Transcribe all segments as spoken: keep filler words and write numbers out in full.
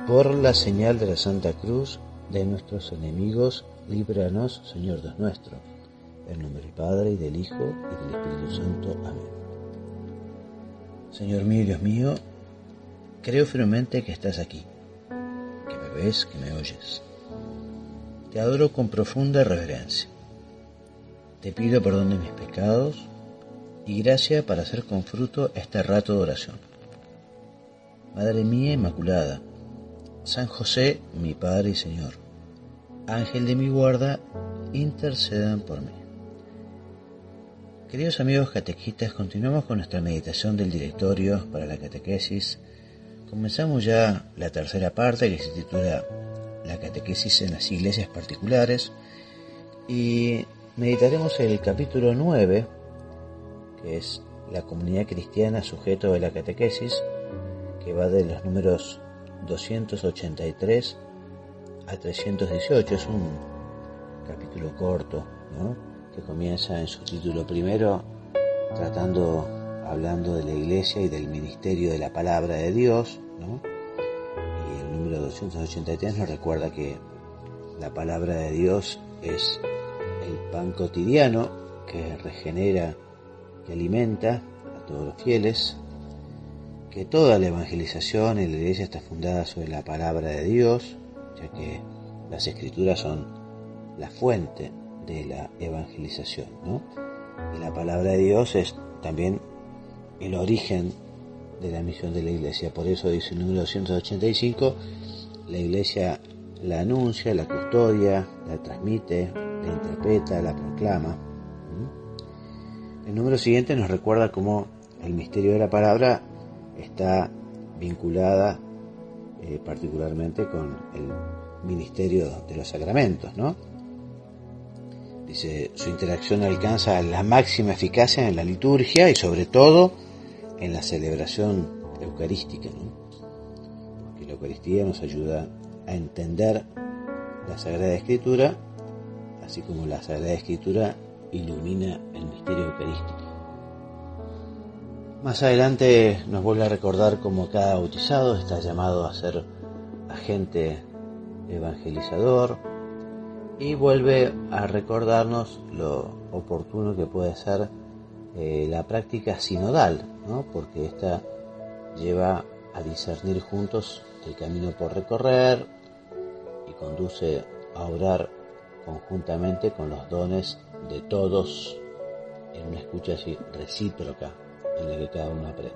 Por la señal de la Santa Cruz de nuestros enemigos, líbranos, Señor Dios nuestro. En el nombre del Padre, y del Hijo, y del Espíritu Santo. Amén. Señor mío y Dios mío, creo firmemente que estás aquí, que me ves, que me oyes. Te adoro con profunda reverencia. Te pido perdón de mis pecados y gracia para hacer con fruto este rato de oración. Madre mía Inmaculada, San José, mi Padre y Señor, Ángel de mi guarda, intercedan por mí. Queridos amigos catequistas, continuamos con nuestra meditación del directorio para la catequesis. Comenzamos ya la tercera parte, que se titula La catequesis en las iglesias particulares, y meditaremos el capítulo nueve, que es la comunidad cristiana sujeto de la catequesis, que va de los números doscientos ochenta y tres a trescientos dieciocho. Es un capítulo corto, ¿no?, que comienza en su título primero tratando, hablando de la iglesia y del ministerio de la palabra de Dios, ¿no? Y el número doscientos ochenta y tres nos recuerda que la palabra de Dios es el pan cotidiano que regenera, que alimenta a todos los fieles, que toda la evangelización en la iglesia está fundada sobre la palabra de Dios, ya que las escrituras son la fuente de la evangelización, ¿no? Y la palabra de Dios es también el origen de la misión de la iglesia. Por eso dice el número doscientos ochenta y cinco, la iglesia la anuncia, la custodia, la transmite, la interpreta, la proclama. El número siguiente nos recuerda cómo el misterio de la palabra está vinculada eh, particularmente con el ministerio de los sacramentos, ¿no? Dice, su interacción alcanza la máxima eficacia en la liturgia y sobre todo en la celebración eucarística, ¿no? Porque la Eucaristía nos ayuda a entender la Sagrada Escritura, así como la Sagrada Escritura ilumina el misterio eucarístico. Más adelante nos vuelve a recordar cómo cada bautizado está llamado a ser agente evangelizador y vuelve a recordarnos lo oportuno que puede ser eh, la práctica sinodal, ¿no? Porque esta lleva a discernir juntos el camino por recorrer y conduce a orar conjuntamente con los dones de todos en una escucha así recíproca, en la que cada uno aprende.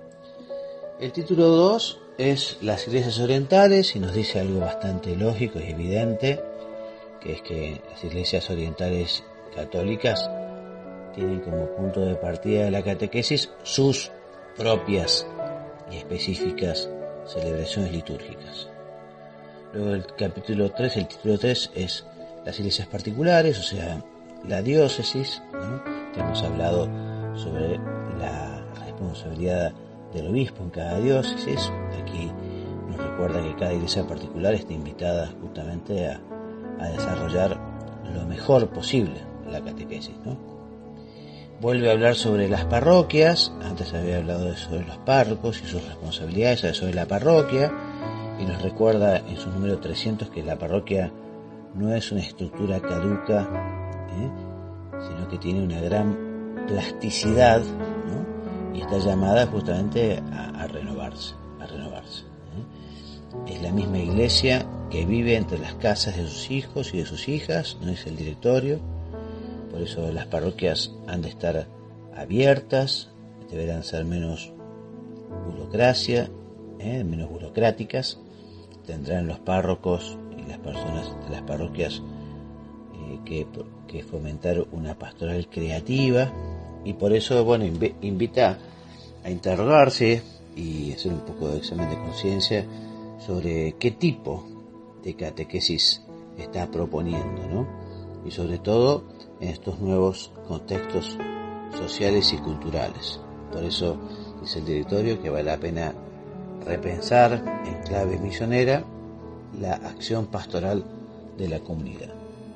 El título dos es Las iglesias orientales, y nos dice algo bastante lógico y evidente, que es que las iglesias orientales católicas tienen como punto de partida de la catequesis sus propias y específicas celebraciones litúrgicas. Luego el capítulo tres, el título tres es Las iglesias particulares, o sea, la diócesis, ¿no? Que hemos hablado sobre la responsabilidad del obispo en cada diócesis. Aquí nos recuerda que cada iglesia particular está invitada justamente a, a desarrollar lo mejor posible la catequesis, ¿no? Vuelve a hablar sobre las parroquias. Antes había hablado de sobre los párrocos y sus responsabilidades sobre la parroquia, y nos recuerda en su número trescientos que la parroquia no es una estructura caduca, ¿eh? sino que tiene una gran plasticidad, ¿no? Y está llamada justamente a, a renovarse, a renovarse. ¿eh? Es la misma iglesia que vive entre las casas de sus hijos y de sus hijas, no es el directorio. Por eso las parroquias han de estar abiertas, deberán ser menos burocracia, ¿eh? menos burocráticas. Tendrán los párrocos y las personas de las parroquias eh, que, que fomentar una pastoral creativa, y por eso, bueno, inv- invita a interrogarse y hacer un poco de examen de conciencia sobre qué tipo de catequesis está proponiendo, ¿no? Y sobre todo en estos nuevos contextos sociales y culturales. Por eso dice el directorio que vale la pena repensar en clave misionera la acción pastoral de la comunidad.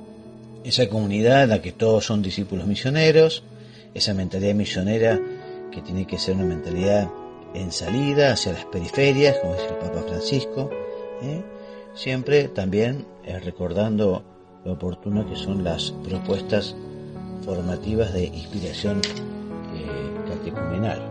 Esa comunidad en la que todos son discípulos misioneros, esa mentalidad misionera que tiene que ser una mentalidad en salida hacia las periferias, como dice el Papa Francisco, ¿eh? Siempre también eh, recordando lo oportuno que son las propuestas formativas de inspiración eh, catecumenal.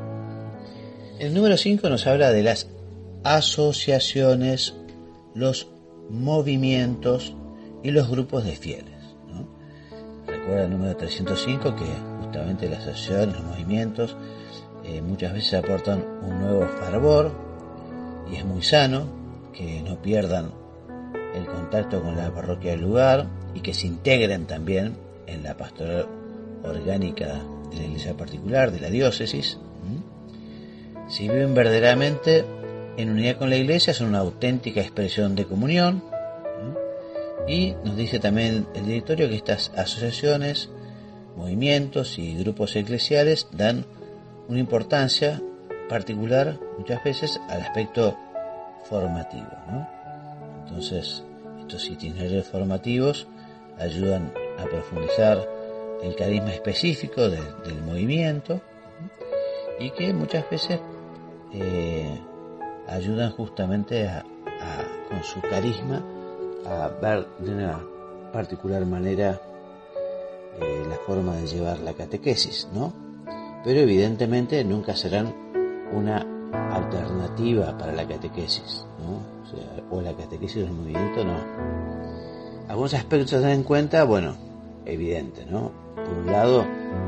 El número cinco nos habla de las asociaciones, los movimientos y los grupos de fieles, ¿no? Recuerda el número trescientos cinco que justamente las asociaciones, los movimientos eh, muchas veces aportan un nuevo fervor, y es muy sano que no pierdan el contacto con la parroquia del lugar y que se integren también en la pastoral orgánica de la iglesia particular, de la diócesis. ¿Mm? Si viven verdaderamente en unidad con la iglesia, son una auténtica expresión de comunión. ¿Mm? Y nos dice también el directorio que estas asociaciones, movimientos y grupos eclesiales dan una importancia particular muchas veces al aspecto formativo, ¿no? Entonces, estos itinerarios formativos ayudan a profundizar el carisma específico de, del movimiento, y que muchas veces eh, ayudan justamente a, a, con su carisma a ver de una particular manera eh, la forma de llevar la catequesis, ¿no? Pero evidentemente nunca serán una alternativa para la catequesis, ¿no? O sea, o la catequesis del movimiento, no. Algunos aspectos a tener en cuenta, bueno, evidente, ¿no? Por un lado,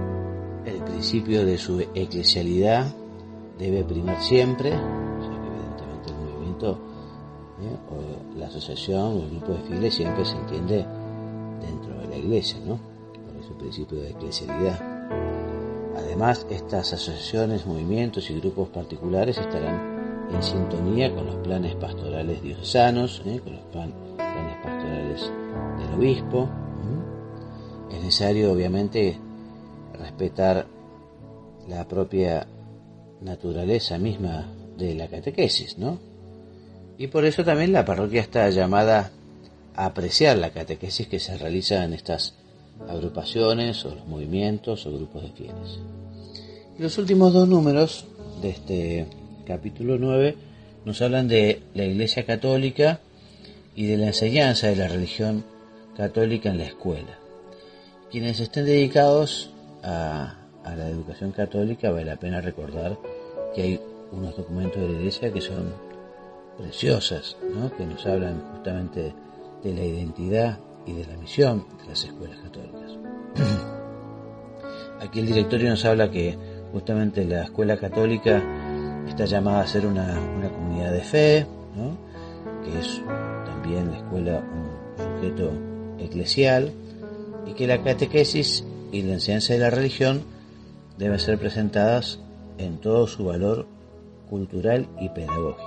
el principio de su eclesialidad debe primar siempre, o sea que evidentemente el movimiento, ¿eh? o la asociación o el grupo de fieles siempre se entiende dentro de la iglesia, ¿no? Por eso el principio de eclesialidad. Además, estas asociaciones, movimientos y grupos particulares estarán en sintonía con los planes pastorales diocesanos, ¿eh? con los plan, planes pastorales del obispo. ¿Mm? Es necesario, obviamente, respetar la propia naturaleza misma de la catequesis, ¿no? Y por eso también la parroquia está llamada a apreciar la catequesis que se realiza en estas agrupaciones o los movimientos o grupos de fieles. Y los últimos dos números de este capítulo nueve nos hablan de la Iglesia Católica y de la enseñanza de la religión católica en la escuela. Quienes estén dedicados a, a la educación católica, vale la pena recordar que hay unos documentos de la Iglesia que son preciosas, ¿no? Que nos hablan justamente de, de la identidad y de la misión de las escuelas católicas. Aquí el directorio nos habla que justamente la escuela católica está llamada a ser una, una comunidad de fe, ¿no? Que es también la escuela un sujeto eclesial, y que la catequesis y la enseñanza de la religión deben ser presentadas en todo su valor cultural y pedagógico.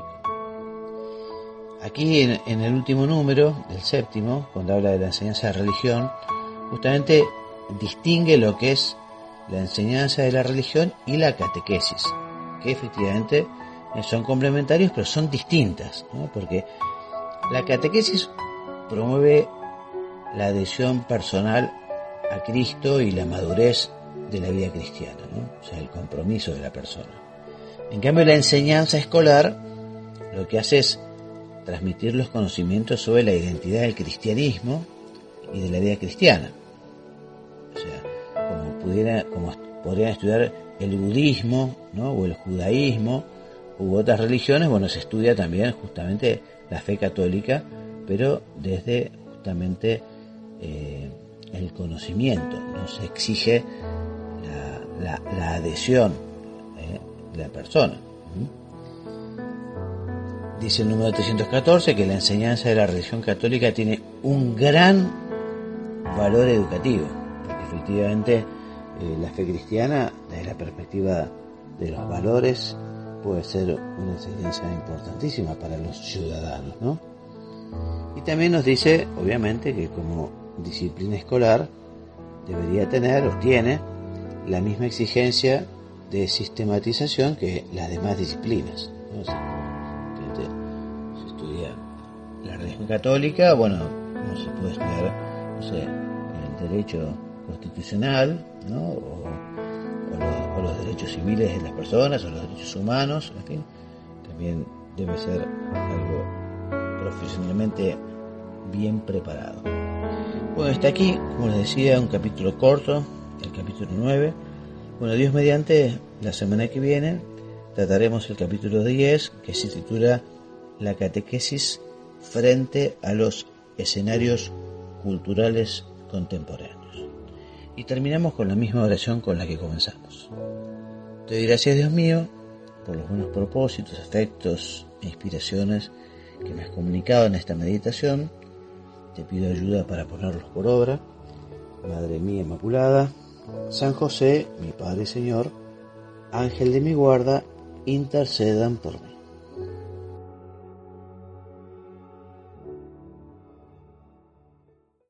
Aquí en, en el último número, el séptimo, cuando habla de la enseñanza de la religión, justamente distingue lo que es la enseñanza de la religión y la catequesis, que efectivamente son complementarios pero son distintas, ¿no? Porque la catequesis promueve la adhesión personal a Cristo y la madurez de la vida cristiana, ¿no? O sea, el compromiso de la persona. En cambio, la enseñanza escolar lo que hace es transmitir los conocimientos sobre la identidad del cristianismo y de la vida cristiana. O sea, como pudiera, como podrían estudiar el budismo, ¿no? O el judaísmo u otras religiones, bueno, se estudia también justamente la fe católica, pero desde justamente eh, el conocimiento, no se exige la, la, la adhesión eh, de la persona. ¿Mm? Dice el número trescientos catorce que la enseñanza de la religión católica tiene un gran valor educativo, porque efectivamente eh, la fe cristiana, desde la perspectiva de los valores, puede ser una enseñanza importantísima para los ciudadanos, ¿no? Y también nos dice, obviamente, que como disciplina escolar debería tener o tiene la misma exigencia de sistematización que las demás disciplinas, ¿no? O sea, se estudia la religión católica, bueno, no se puede estudiar, no sé, el derecho constitucional, ¿no? O, o, los, o los derechos civiles de las personas, o los derechos humanos, en fin, también debe ser algo profesionalmente bien preparado. Bueno, está aquí, como les decía, un capítulo corto, el capítulo nueve. Bueno, Dios mediante, la semana que viene trataremos el capítulo diez, que se titula La catequesis frente a los escenarios culturales contemporáneos. Y terminamos con la misma oración con la que comenzamos. Te doy gracias, Dios mío, por los buenos propósitos, afectos e inspiraciones que me has comunicado en esta meditación. Te pido ayuda para ponerlos por obra. Madre mía Inmaculada, San José, mi Padre y Señor, Ángel de mi guarda, intercedan por mí.